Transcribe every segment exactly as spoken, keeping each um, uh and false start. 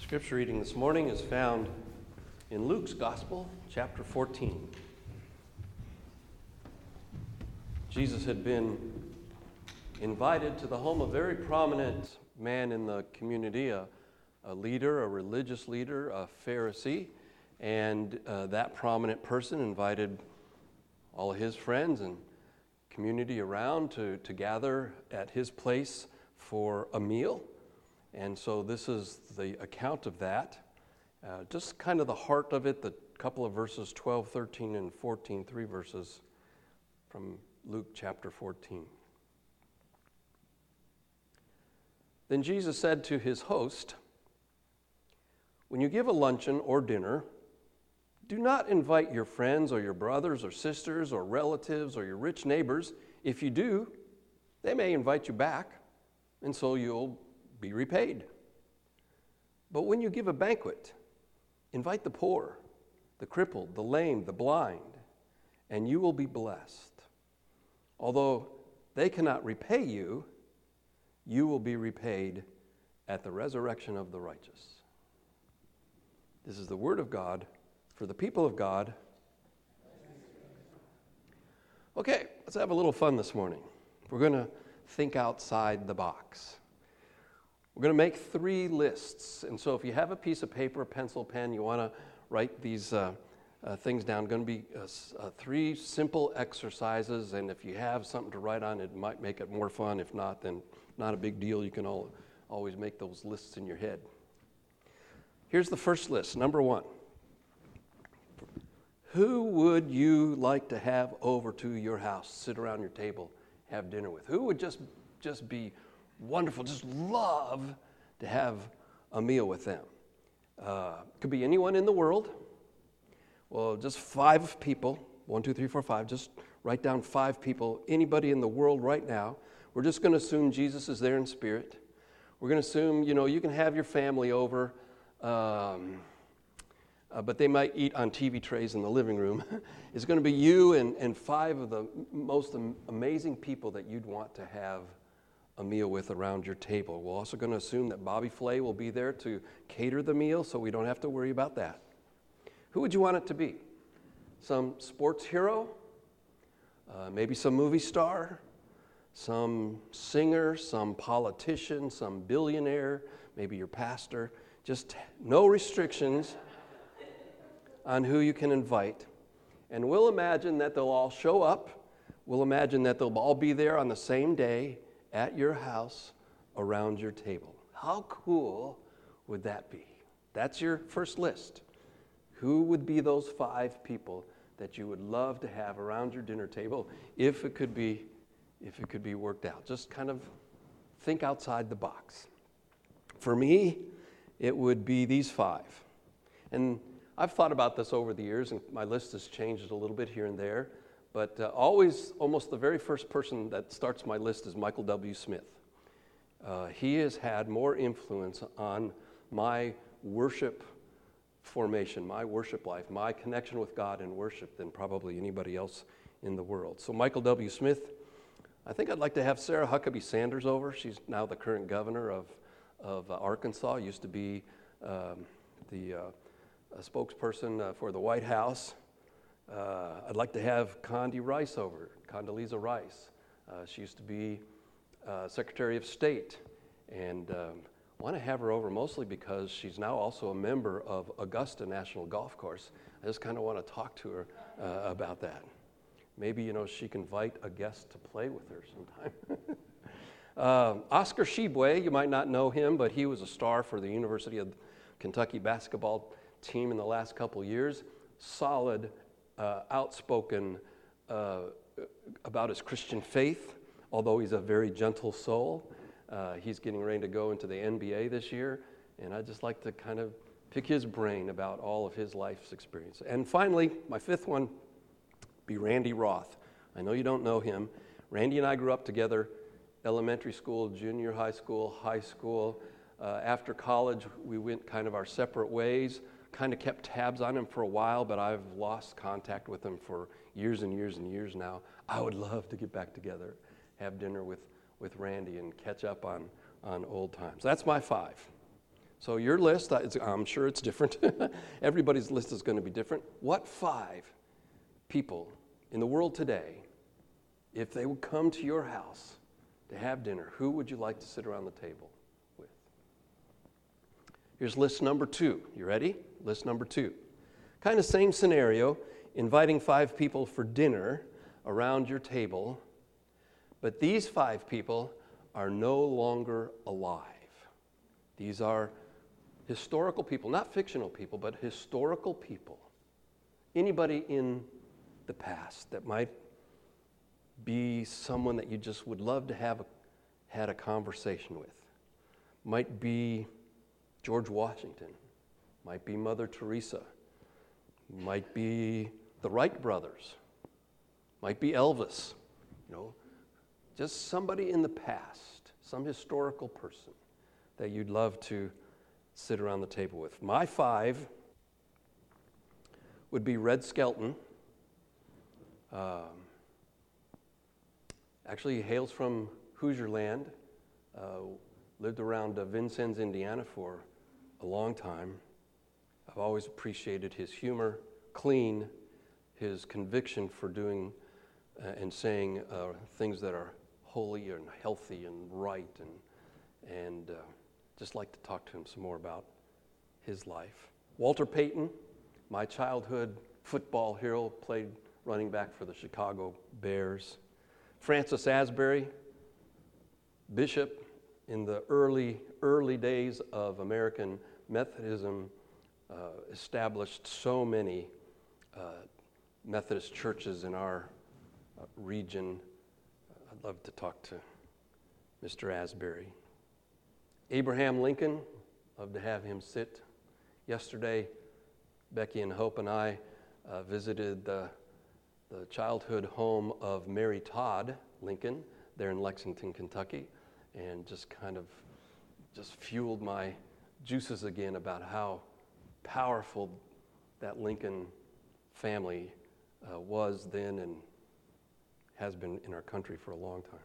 Scripture reading this morning is found in Luke's Gospel, chapter fourteen. Jesus had been invited to the home of a very prominent man in the community, a, a leader, a religious leader, a Pharisee, and uh, that prominent person invited all of his friends and community around to, to gather at his place for a meal. And so this is the account of that. Uh, just kind of the heart of it, the couple of verses, twelve, thirteen, and fourteen, three verses from Luke chapter fourteen. Then Jesus said to his host, "When you give a luncheon or dinner, do not invite your friends or your brothers or sisters or relatives or your rich neighbors. If you do, they may invite you back, and so you'll be repaid. But when you give a banquet, invite the poor, the crippled, the lame, the blind, and you will be blessed. Although they cannot repay you, you will be repaid at the resurrection of the righteous." This is the word of God for the people of God. Okay, let's have a little fun this morning. We're going to think outside the box. We're going to make three lists. And so if you have a piece of paper, a pencil, pen, you want to write these uh, uh, things down, going to be uh, uh, three simple exercises. And if you have something to write on, it might make it more fun. If not, then not a big deal. You can all, always make those lists in your head. Here's the first list. Number one. Who would you like to have over to your house, sit around your table, have dinner with? Who would just, just be wonderful, just love to have a meal with them? Uh, could be anyone in the world. Well, just five people, one, two, three, four, five, just write down five people, anybody in the world right now. We're just going to assume Jesus is there in spirit. We're going to assume, you know, you can have your family over, um, uh, but they might eat on T V trays in the living room. It's going to be you and, and five of the most am- amazing people that you'd want to have a meal with around your table. We're also going to assume that Bobby Flay will be there to cater the meal, so we don't have to worry about that. Who would you want it to be? Some sports hero? Uh, maybe some movie star? Some singer? Some politician? Some billionaire? Maybe your pastor? Just no restrictions on who you can invite. And we'll imagine that they'll all show up. We'll imagine that they'll all be there on the same day at your house around your table. How cool would that be? That's your first list. Who would be those five people that you would love to have around your dinner table if it could be, if it could be worked out? Just kind of think outside the box. For me, it would be these five. And I've thought about this over the years, and my list has changed a little bit here and there. But uh, always, almost the very first person that starts my list is Michael W. Smith. Uh, he has had more influence on my worship formation, my worship life, my connection with God in worship than probably anybody else in the world. So Michael W. Smith. I think I'd like to have Sarah Huckabee Sanders over. She's now the current governor of, of uh, Arkansas, used to be um, the uh, a spokesperson uh, for the White House. Uh, I'd like to have Condi Rice over, Condoleezza Rice. Uh, she used to be uh, Secretary of State, and um, I want to have her over mostly because she's now also a member of Augusta National Golf Course. I just kind of want to talk to her uh, about that. Maybe, you know, she can invite a guest to play with her sometime. um, Oscar Tshiebwe, you might not know him, but he was a star for the University of Kentucky basketball team in the last couple years. Solid, Uh, outspoken uh, about his Christian faith, although he's a very gentle soul. Uh, he's getting ready to go into the N B A this year, and I'd just like to kind of pick his brain about all of his life's experience. And finally, my fifth one, be Randy Roth. I know you don't know him. Randy and I grew up together, elementary school, junior high school, high school. Uh, after college, we went kind of our separate ways. Kind of kept tabs on him for a while, but I've lost contact with him for years and years and years now. I would love to get back together, have dinner with, with Randy and catch up on, on old times. That's my five. So your list, I'm sure it's different. Everybody's list is going to be different. What five people in the world today, if they would come to your house to have dinner, who would you like to sit around the table with? Here's list number two. You ready? List number two. Kind of same scenario, inviting five people for dinner around your table, but these five people are no longer alive. These are historical people, not fictional people, but historical people. Anybody in the past that might be someone that you just would love to have a, had a conversation with. Might be George Washington, might be Mother Teresa, might be the Wright brothers, might be Elvis, you know, just somebody in the past, some historical person that you'd love to sit around the table with. My five would be Red Skelton. Um, actually, he hails from Hoosier Land, uh, lived around uh, Vincennes, Indiana for a long time. I've always appreciated his humor, clean, his conviction for doing uh, and saying uh, things that are holy and healthy and right, and and uh, just like to talk to him some more about his life. Walter Payton, my childhood football hero, played running back for the Chicago Bears. Francis Asbury, bishop in the early, early days of American Methodism, uh, established so many uh, Methodist churches in our uh, region. I'd love to talk to Mister Asbury. Abraham Lincoln, love to have him sit. Yesterday, Becky and Hope and I uh, visited the, the childhood home of Mary Todd Lincoln there in Lexington, Kentucky, and just kind of just fueled my juices again about how powerful that Lincoln family uh, was then and has been in our country for a long time.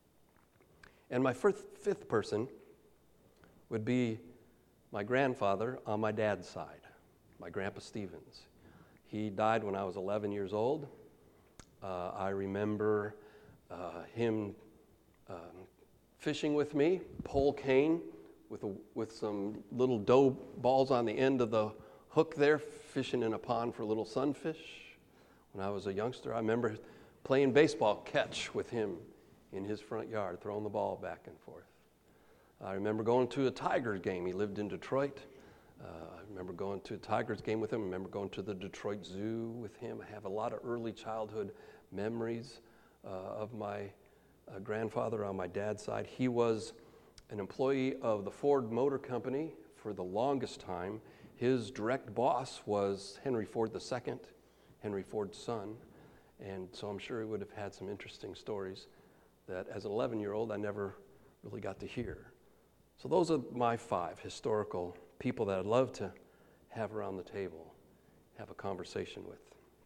And my fifth, fifth person would be my grandfather on my dad's side, my Grandpa Stevens. He died when I was eleven years old. Uh, I remember uh, him um, fishing with me, pole cane, with a, with some little dough balls on the end of the hook there, fishing in a pond for little sunfish. When I was a youngster, I remember playing baseball catch with him in his front yard, throwing the ball back and forth. I remember going to a Tigers game. He lived in Detroit. Uh, I remember going to a Tigers game with him. I remember going to the Detroit Zoo with him. I have a lot of early childhood memories uh, of my uh, grandfather on my dad's side. He was an employee of the Ford Motor Company for the longest time. His direct boss was Henry Ford the Second, Henry Ford's son. And so I'm sure he would have had some interesting stories that as an eleven-year-old I never really got to hear. So those are my five historical people that I'd love to have around the table, have a conversation with.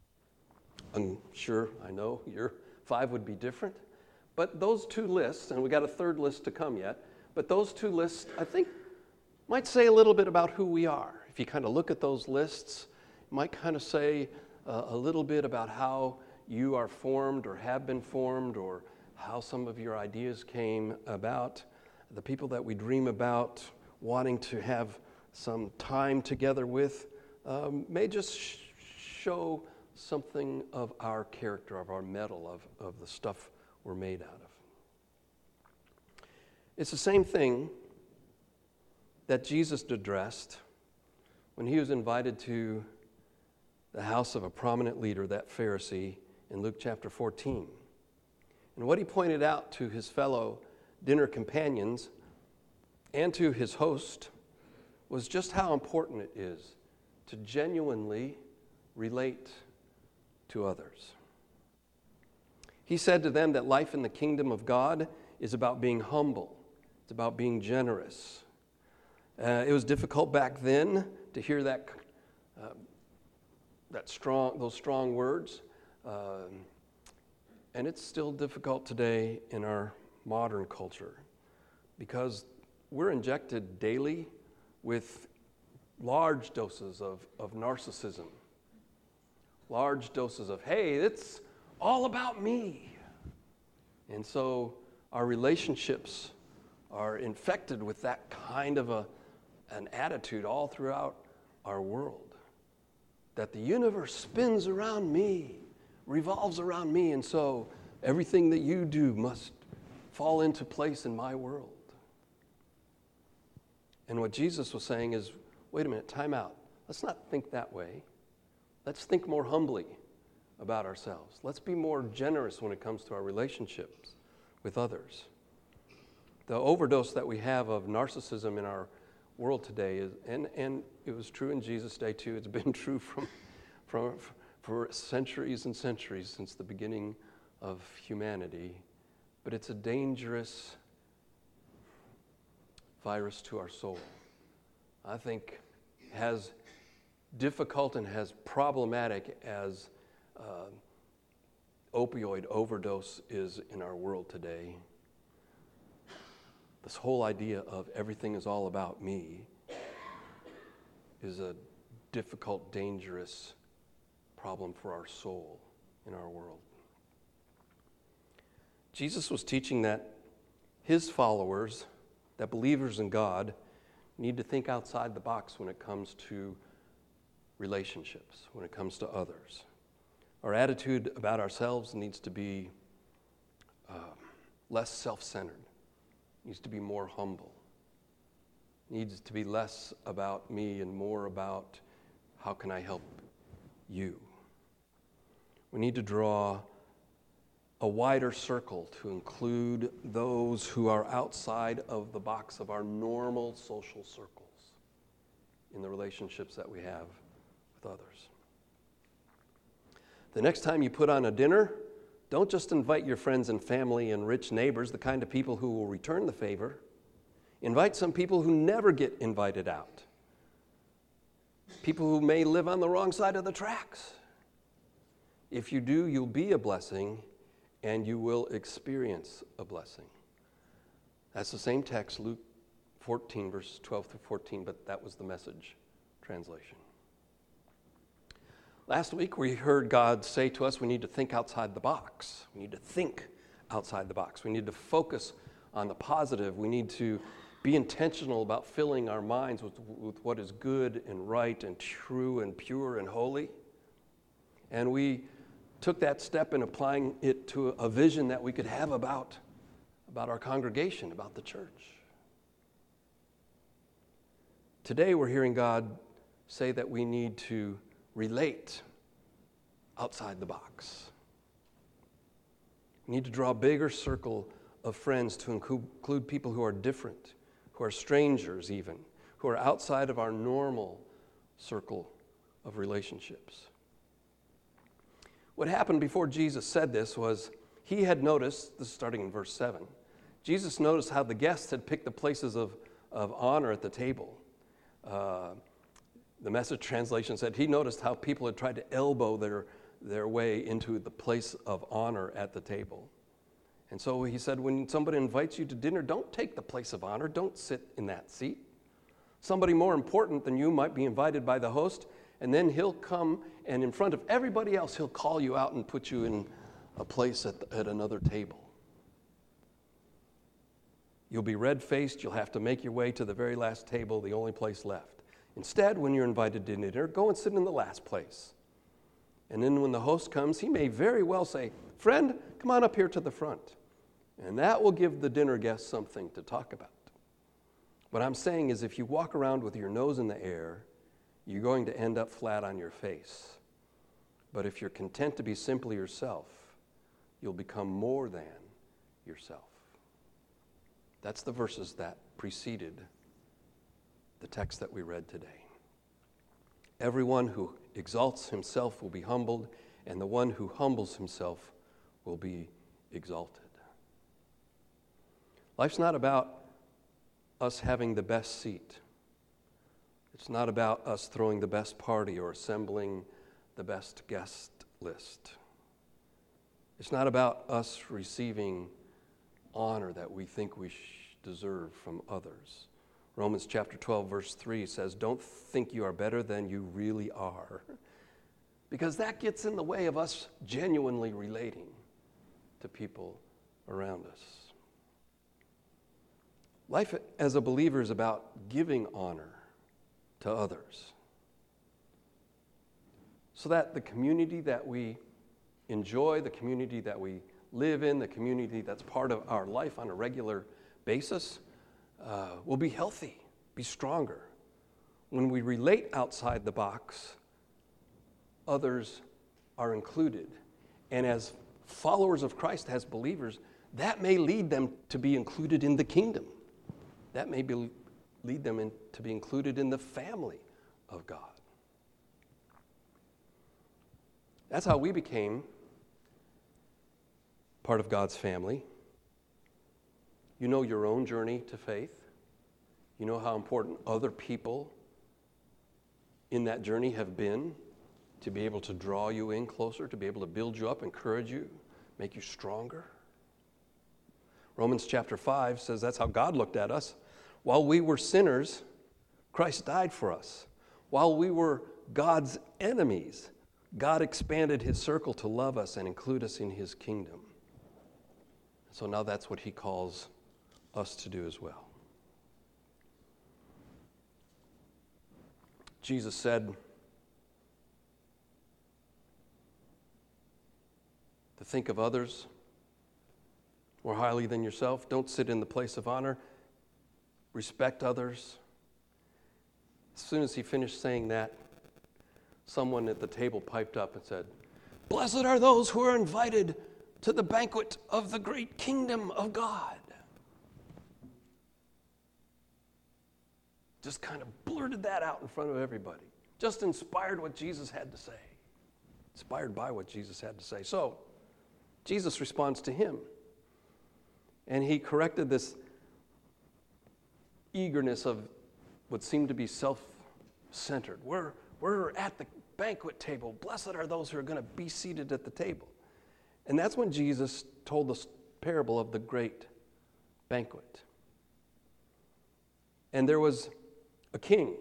I'm sure, I know, your five would be different, but those two lists, and we got a third list to come yet, but those two lists, I think, might say a little bit about who we are. If you kind of look at those lists, it might kind of say uh, a little bit about how you are formed or have been formed, or how some of your ideas came about. The people that we dream about wanting to have some time together with um, may just sh- show something of our character, of our metal, of, of the stuff we're made out of. It's the same thing that Jesus addressed when he was invited to the house of a prominent leader, that Pharisee, in Luke chapter fourteen. And what he pointed out to his fellow dinner companions and to his host was just how important it is to genuinely relate to others. He said to them that life in the kingdom of God is about being humble. It's about being generous. Uh, it was difficult back then to hear that uh, that strong those strong words, uh, and it's still difficult today in our modern culture because we're injected daily with large doses of, of narcissism, large doses of, hey, it's all about me. And so our relationships are infected with that kind of a, an attitude all throughout our world, that the universe spins around me, revolves around me, and so everything that you do must fall into place in my world. And what Jesus was saying is, wait a minute, time out. Let's not think that way. Let's think more humbly about ourselves. Let's be more generous when it comes to our relationships with others. The overdose that we have of narcissism in our world today is, and, and it was true in Jesus' day too. It's been true from, from for centuries and centuries since the beginning of humanity. But it's a dangerous virus to our soul. I think as difficult and as problematic as uh, opioid overdose is in our world today, this whole idea of everything is all about me is a difficult, dangerous problem for our soul in our world. Jesus was teaching that his followers, that believers in God, need to think outside the box when it comes to relationships, when it comes to others. Our attitude about ourselves needs to be uh, less self-centered, needs to be more humble, needs to be less about me and more about how can I help you. We need to draw a wider circle to include those who are outside of the box of our normal social circles in the relationships that we have with others. The next time you put on a dinner, don't just invite your friends and family and rich neighbors, the kind of people who will return the favor. Invite some people who never get invited out. People who may live on the wrong side of the tracks. If you do, you'll be a blessing, and you will experience a blessing. That's the same text, Luke fourteen, verses twelve through fourteen, but that was the Message translation. Last week, we heard God say to us we need to think outside the box. We need to think outside the box. We need to focus on the positive. We need to be intentional about filling our minds with, with what is good and right and true and pure and holy. And we took that step in applying it to a vision that we could have about, about our congregation, about the church. Today we're hearing God say that we need to relate outside the box. We need to draw a bigger circle of friends to include people who are different, who are strangers even, who are outside of our normal circle of relationships. What happened before Jesus said this was he had noticed, this is starting in verse seven, Jesus noticed how the guests had picked the places of, of honor at the table. Uh, the Message translation said he noticed how people had tried to elbow their, their way into the place of honor at the table. And so he said, when somebody invites you to dinner, don't take the place of honor. Don't sit in that seat. Somebody more important than you might be invited by the host, and then he'll come and in front of everybody else, he'll call you out and put you in a place at, the, at another table. You'll be red-faced. You'll have to make your way to the very last table, the only place left. Instead, when you're invited to dinner, go and sit in the last place. And then when the host comes, he may very well say, friend, come on up here to the front. And that will give the dinner guests something to talk about. What I'm saying is if you walk around with your nose in the air, you're going to end up flat on your face. But if you're content to be simply yourself, you'll become more than yourself. That's the verses that preceded the text that we read today. Everyone who exalts himself will be humbled, and the one who humbles himself will be exalted. Life's not about us having the best seat. It's not about us throwing the best party or assembling the best guest list. It's not about us receiving honor that we think we deserve from others Romans chapter twelve, verse three says, don't think you are better than you really are. Because that gets in the way of us genuinely relating to people around us. Life as a believer is about giving honor to others, so that the community that we enjoy, the community that we live in, the community that's part of our life on a regular basis, uh, will be healthy, be stronger. When we relate outside the box, others are included. And as followers of Christ, as believers, that may lead them to be included in the kingdom. That may be, lead them in, to be included in the family of God. That's how we became part of God's family. You know your own journey to faith. You know how important other people in that journey have been to be able to draw you in closer, to be able to build you up, encourage you, make you stronger. Romans chapter five says that's how God looked at us. While we were sinners, Christ died for us. While we were God's enemies, God expanded his circle to love us and include us in his kingdom. So now that's what he calls us to do as well. Jesus said to think of others more highly than yourself. Don't sit in the place of honor. Respect others. As soon as he finished saying that, someone at the table piped up and said, "Blessed are those who are invited to the banquet of the great kingdom of God." Just kind of blurted that out in front of everybody. Just inspired what Jesus had to say. Inspired by what Jesus had to say. So, Jesus responds to him. And he corrected this eagerness of what seemed to be self-centered. We're, we're at the banquet table. Blessed are those who are going to be seated at the table. And that's when Jesus told the parable of the great banquet. And there was a king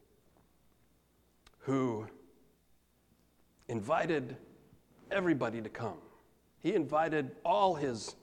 who invited everybody to come. He invited all his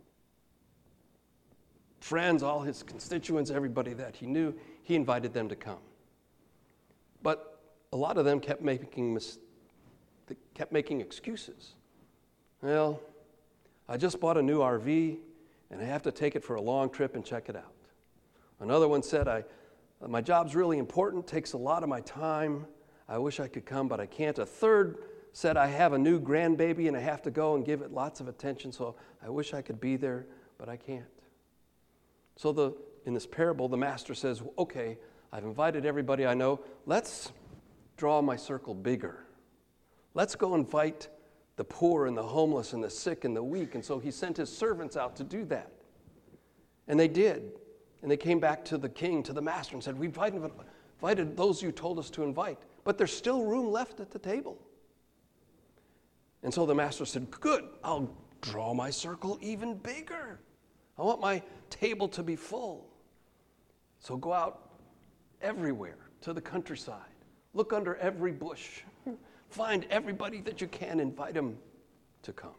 friends, all his constituents, everybody that he knew. He invited them to come. But a lot of them kept making mis- kept making excuses. Well, I just bought a new R V, and I have to take it for a long trip and check it out. Another one said, I, my job's really important, takes a lot of my time. I wish I could come, but I can't. A third said, I have a new grandbaby, and I have to go and give it lots of attention, so I wish I could be there, but I can't. So the in this parable, the master says, okay, I've invited everybody I know. Let's draw my circle bigger. Let's go invite the poor and the homeless and the sick and the weak. And so he sent his servants out to do that. And they did. And they came back to the king, to the master, and said, we've invited, invited those you told us to invite, but there's still room left at the table. And so the master said, good, I'll draw my circle even bigger. I want my table to be full. So go out everywhere to the countryside. Look under every bush. Find everybody that you can, invite them to come.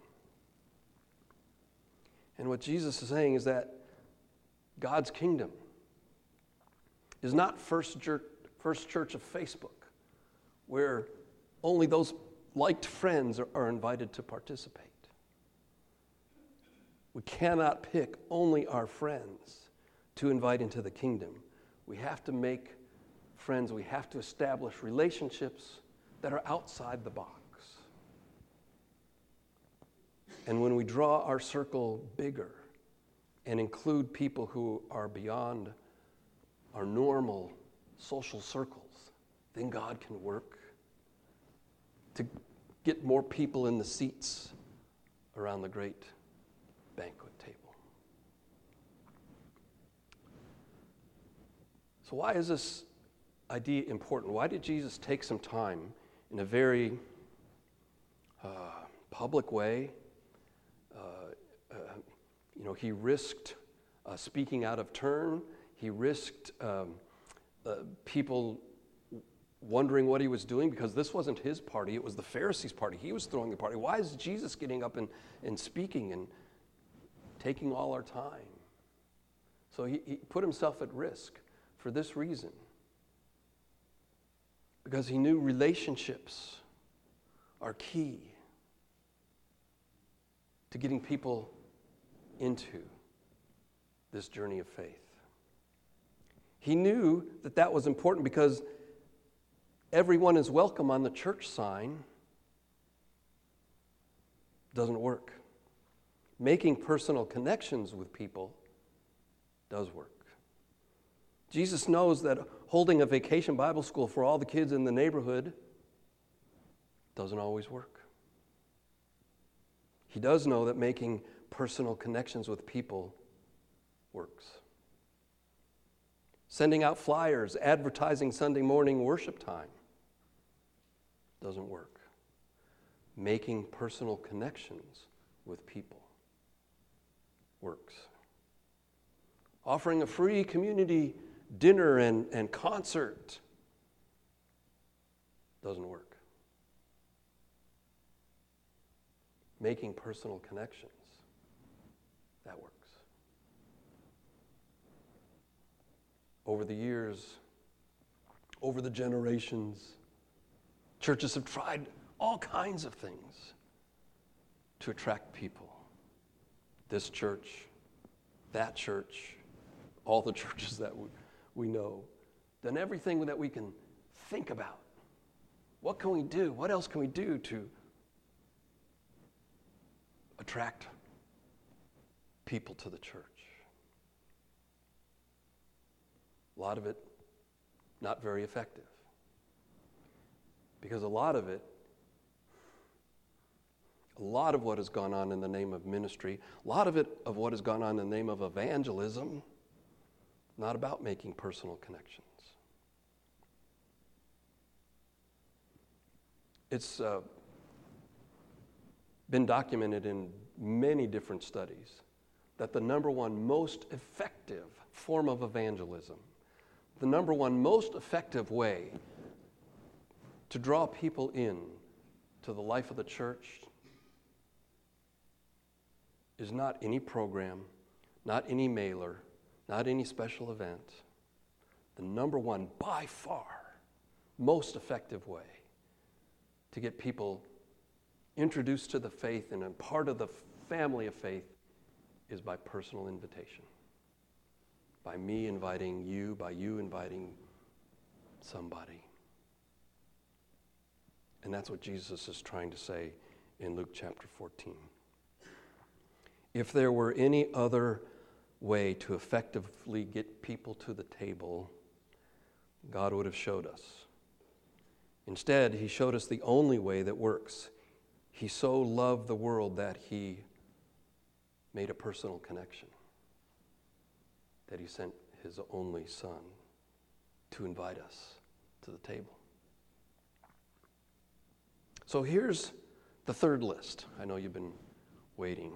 And what Jesus is saying is that God's kingdom is not First Church, First Church of Facebook, where only those liked friends are, are invited to participate. We cannot pick only our friends to invite into the kingdom. We have to make friends, we have to establish relationships that are outside the box. And when we draw our circle bigger and include people who are beyond our normal social circles, then God can work to get more people in the seats around the great banquet table. So why is this idea important? Why did Jesus take some time in a very uh, public way? Uh, uh, you know, he risked uh, speaking out of turn. He risked um, uh, people wondering what he was doing, because this wasn't his party, it was the Pharisees' party. He was throwing the party. Why is Jesus getting up and, and speaking and taking all our time? So he, he put himself at risk for this reason, because he knew relationships are key to getting people into this journey of faith. He knew that that was important, because everyone is welcome on the church sign doesn't work. Making personal connections with people does work. Jesus knows that holding a vacation Bible school for all the kids in the neighborhood doesn't always work. He does know that making personal connections with people works. Sending out flyers, advertising Sunday morning worship time doesn't work. Making personal connections with people works. Offering a free community dinner and, and concert doesn't work. Making personal connections, that works. Over the years, over the generations, churches have tried all kinds of things to attract people. This church, that church, all the churches that we, we know, done everything that we can think about. What can we do? What else can we do to attract people to the church? A lot of it not very effective. Because a lot of it, a lot of what has gone on in the name of ministry, a lot of it of what has gone on in the name of evangelism, not about making personal connections. It's uh, been documented in many different studies that the number one most effective form of evangelism, the number one most effective way to draw people in to the life of the church is not any program, not any mailer, not any special event. The number one, by far, most effective way to get people introduced to the faith and a part of the family of faith is by personal invitation. By me inviting you, by you inviting somebody. And that's what Jesus is trying to say in Luke chapter fourteen. If there were any other way to effectively get people to the table, God would have showed us. Instead, he showed us the only way that works. He so loved the world that he made a personal connection, that he sent his only Son to invite us to the table. So here's the third list. I know you've been waiting.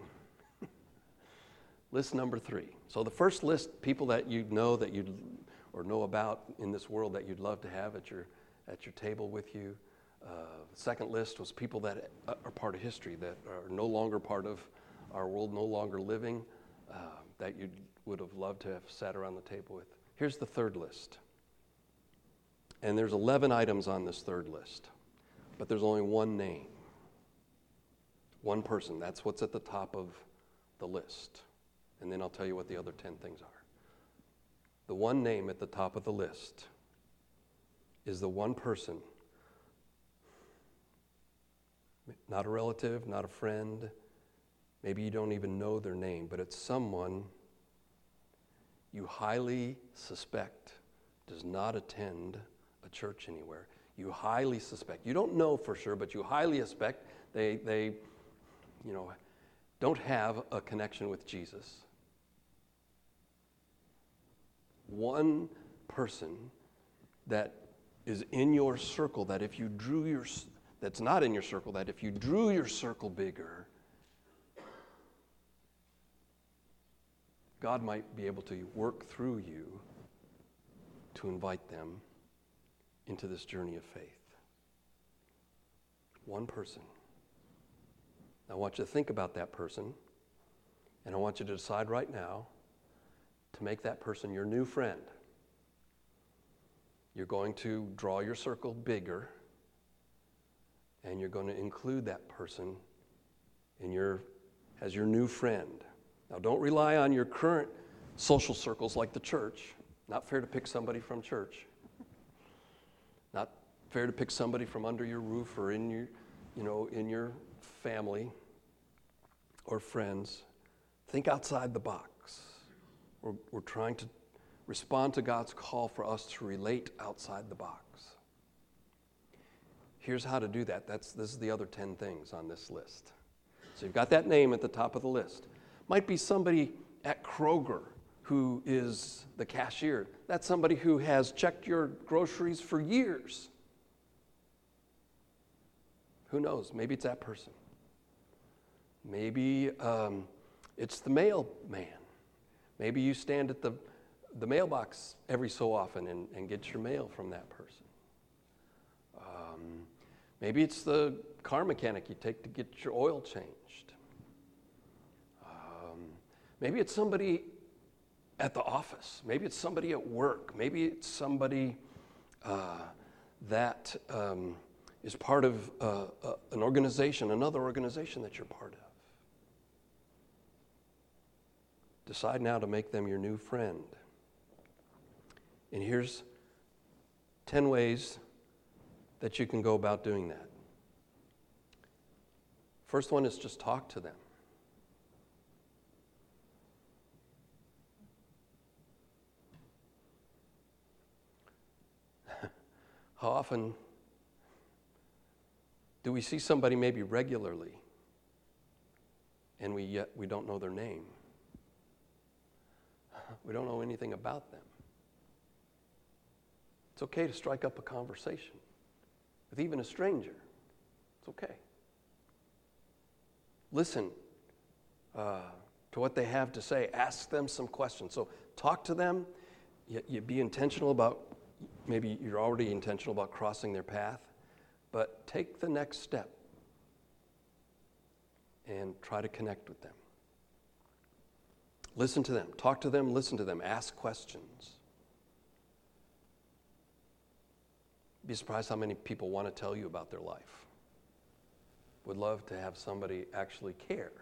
List number three. So the first list, people that you know that you'd or know about in this world that you'd love to have at your at your table with you. Uh, the second list was people that are part of history, that are no longer part of our world, no longer living, uh, that you would have loved to have sat around the table with. Here's the third list. And there's eleven items on this third list, but there's only one name, one person. That's what's at the top of the list. And then I'll tell you what the other ten things are. The one name at the top of the list is the one person, not a relative, not a friend, maybe you don't even know their name, but it's someone you highly suspect does not attend a church anywhere. You highly suspect. You don't know for sure, but you highly suspect they, they you know, don't have a connection with Jesus. One person that is in your circle, that if you drew your, that's not in your circle, that if you drew your circle bigger, God might be able to work through you to invite them into this journey of faith. One person. I want you to think about that person, and I want you to decide right now to make that person your new friend. You're going to draw your circle bigger, and you're going to include that person in your as your new friend. Now, don't rely on your current social circles like the church. Not fair to pick somebody from church. Not fair to pick somebody from under your roof or in your, you know, in your family or friends. Think outside the box. We're, we're trying to respond to God's call for us to relate outside the box. Here's how to do that. That's this is the other ten things on this list. So you've got that name at the top of the list. Might be somebody at Kroger who is the cashier. That's somebody who has checked your groceries for years. Who knows? Maybe it's that person. Maybe um, it's the mailman. Maybe you stand at the, the mailbox every so often and, and get your mail from that person. Um, maybe it's the car mechanic you take to get your oil changed. Um, maybe it's somebody at the office. Maybe it's somebody at work. Maybe it's somebody uh, that um, is part of uh, uh, an organization, another organization that you're part of. Decide now to make them your new friend. And here's ten ways that you can go about doing that. First one is just talk to them. How often do we see somebody maybe regularly and we yet we don't know their name? We don't know anything about them. It's okay to strike up a conversation with even a stranger. It's okay. Listen uh, to what they have to say. Ask them some questions. So talk to them. You, you be intentional about, maybe you're already intentional about crossing their path, but take the next step and try to connect with them. Listen to them. Talk to them. Listen to them. Ask questions. Be surprised how many people want to tell you about their life. Would love to have somebody actually care.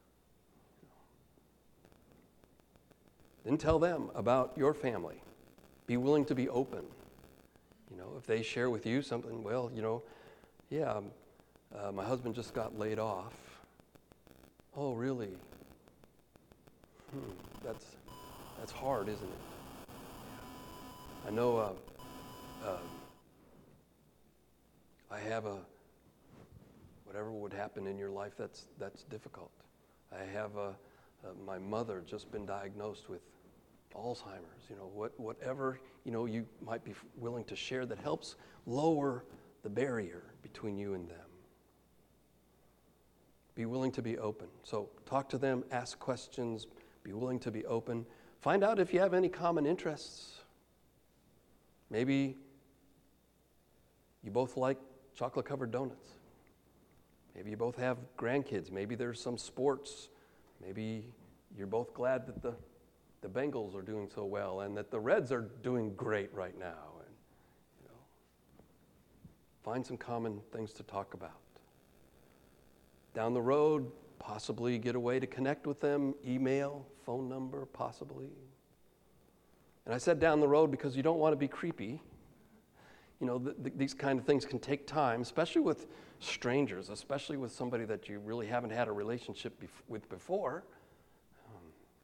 Then tell them about your family. Be willing to be open. You know, if they share with you something, well, you know, yeah, um, uh, my husband just got laid off. Oh, really? Hmm, that's that's hard, isn't it? I know uh, uh, I have a, whatever would happen in your life that's that's difficult. I have a, uh, my mother just been diagnosed with Alzheimer's. You know, what whatever, you know, you might be willing to share that helps lower the barrier between you and them. Be willing to be open. So talk to them, ask questions, be willing to be open. Find out if you have any common interests. Maybe you both like chocolate-covered donuts. Maybe you both have grandkids. Maybe there's some sports. Maybe you're both glad that the, the Bengals are doing so well and that the Reds are doing great right now. And, you know, find some common things to talk about. Down the road, possibly get a way to connect with them, email, phone number, possibly. And I said down the road because you don't want to be creepy. You know, th- th- these kind of things can take time, especially with strangers, especially with somebody that you really haven't had a relationship bef- with before. Um,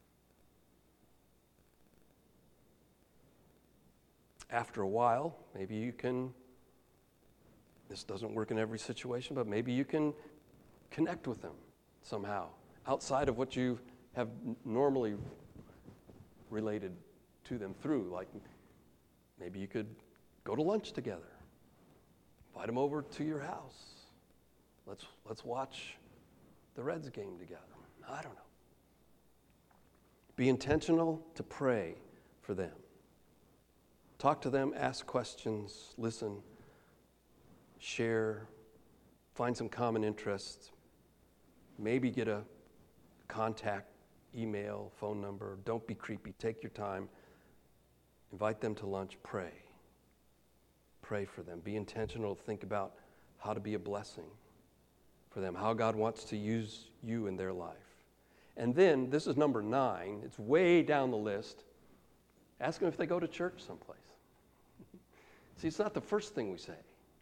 after a while, maybe you can, this doesn't work in every situation, but maybe you can connect with them somehow, outside of what you have n- normally related to them through. Like maybe you could go to lunch together, invite them over to your house. Let's let's watch the Reds game together. I don't know. Be intentional to pray for them. talk to them, ask questions, listen, share, find some common interests, maybe get a contact, email, phone number. Don't be creepy. Take your time. Invite them to lunch. Pray. Pray for them. Be intentional. Think about how to be a blessing for them, how God wants to use you in their life. And then, this is number nine. It's way down the list. Ask them if they go to church someplace. See, it's not the first thing we say.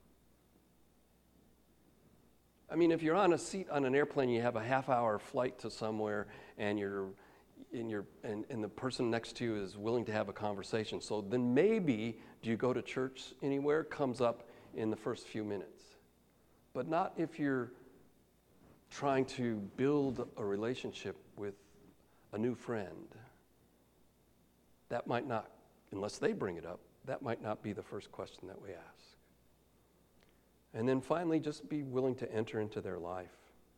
I mean, if you're on a seat on an airplane, you have a half-hour flight to somewhere, and you're, and, you're and, and the person next to you is willing to have a conversation. So then maybe, do you go to church anywhere? Comes up in the first few minutes. But not if you're trying to build a relationship with a new friend. That might not, unless they bring it up, that might not be the first question that we ask. And then finally, just be willing to enter into their life.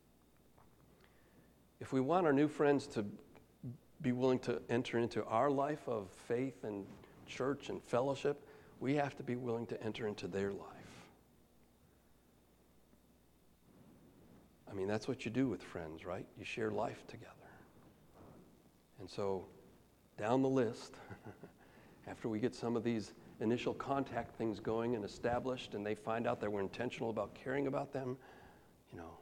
If we want our new friends to be willing to enter into our life of faith and church and fellowship, we have to be willing to enter into their life. I mean, that's what you do with friends, right? You share life together. And so, down the list, after we get some of these initial contact things going and established, and they find out that we're intentional about caring about them, you know,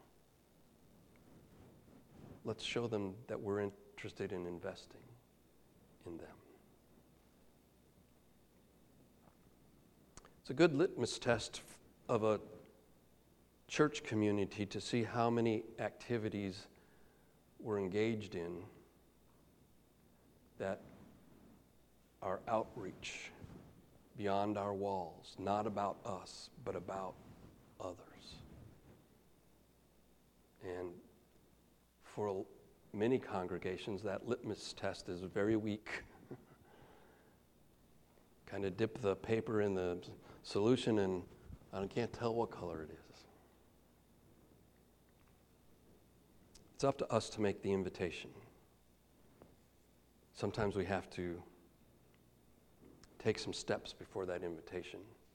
let's show them that we're interested in investing in them. It's a good litmus test of a church community to see how many activities we're engaged in that are outreach beyond our walls, not about us, but about others. And for many congregations, that litmus test is very weak. Kind of dip the paper in the solution and I can't tell what color it is. It's up to us to make the invitation. Sometimes we have to take some steps before that invitation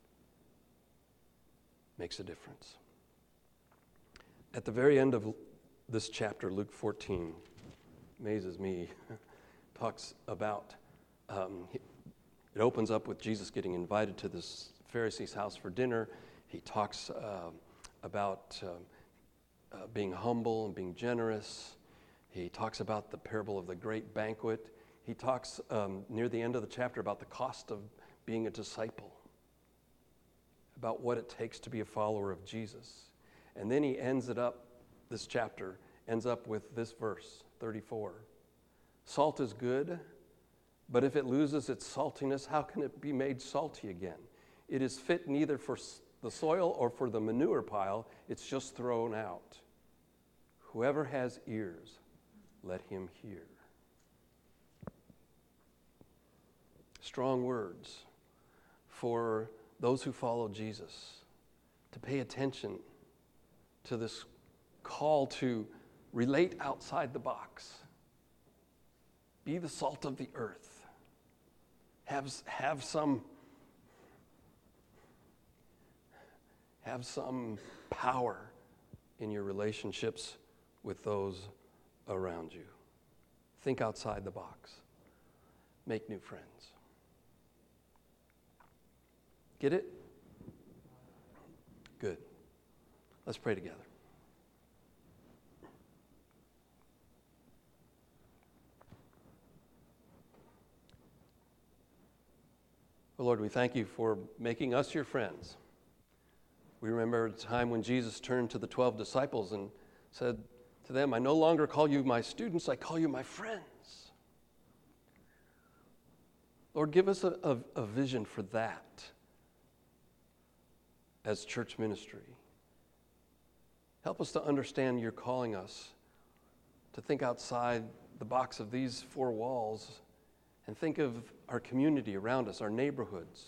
makes a difference. At the very end of this chapter, Luke fourteen, amazes me, talks about, um, it opens up with Jesus getting invited to this Pharisee's house for dinner. He talks uh, about uh, uh, being humble and being generous. He talks about the parable of the great banquet. He talks um, near the end of the chapter about the cost of being a disciple, about what it takes to be a follower of Jesus. And then he ends it up, this chapter ends up with this verse, thirty-four. Salt is good, but if it loses its saltiness, how can it be made salty again? It is fit neither for the soil or for the manure pile, it's just thrown out. Whoever has ears, let him hear. Strong words for those who follow Jesus to pay attention to this call to relate outside the box. Be the salt of the earth. Have, have some have some power in your relationships with those around you. Think outside the box. Make new friends. Get it? Good. Let's pray together. Well, Lord, we thank you for making us your friends. We remember a time when Jesus turned to the twelve disciples and said to them, I no longer call you my students, I call you my friends. Lord, give us a, a, a vision for that as church ministry. Help us to understand you're calling us to think outside the box of these four walls and think of our community around us, our neighborhoods.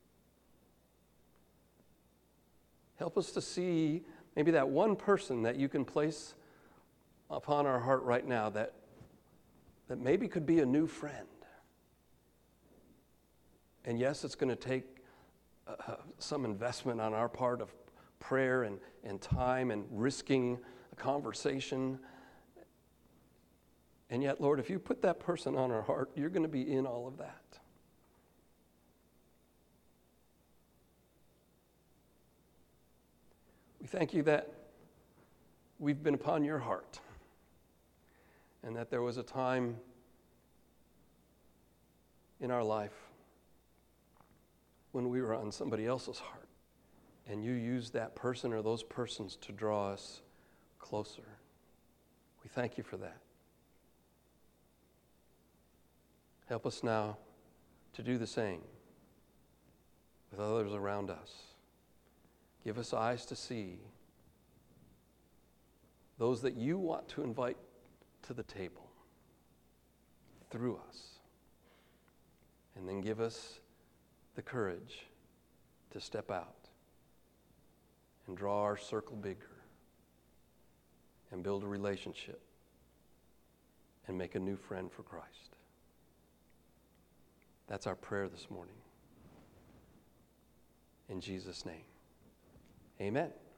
Help us to see maybe that one person that you can place upon our heart right now that, that maybe could be a new friend. And yes, it's going to take uh, some investment on our part of prayer and, and time and risking a conversation. And yet, Lord, if you put that person on our heart, you're going to be in all of that. We thank you that we've been upon your heart and that there was a time in our life when we were on somebody else's heart and you used that person or those persons to draw us closer. We thank you for that. Help us now to do the same with others around us. Give us eyes to see those that you want to invite to the table through us. And then give us the courage to step out and draw our circle bigger and build a relationship and make a new friend for Christ. That's our prayer this morning. In Jesus' name, amen.